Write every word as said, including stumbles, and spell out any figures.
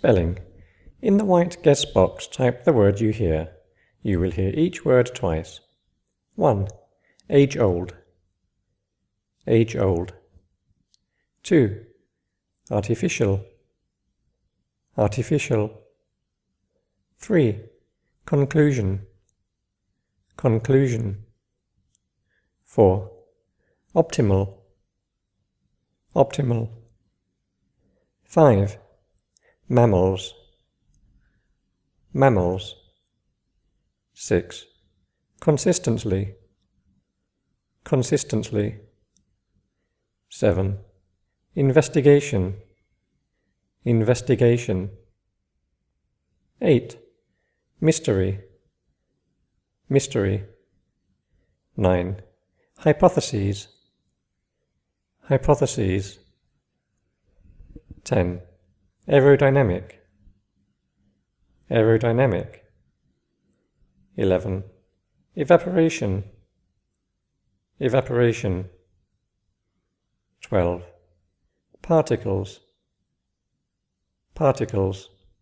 Spelling. In the white guess box, type the word you hear. You will hear each word twice. one. Age-old. Age-old. two. Artificial. Artificial. three. Conclusion. Conclusion. four. Optimal. Optimal. five. Mammals. Mammals. six. Consistently. Consistently. seven. Investigation. Investigation. eight. Mystery. Mystery. nine. Hypotheses. Hypotheses. ten. Aerodynamic. Aerodynamic. eleven. Evaporation. Evaporation. twelve. Particles. Particles.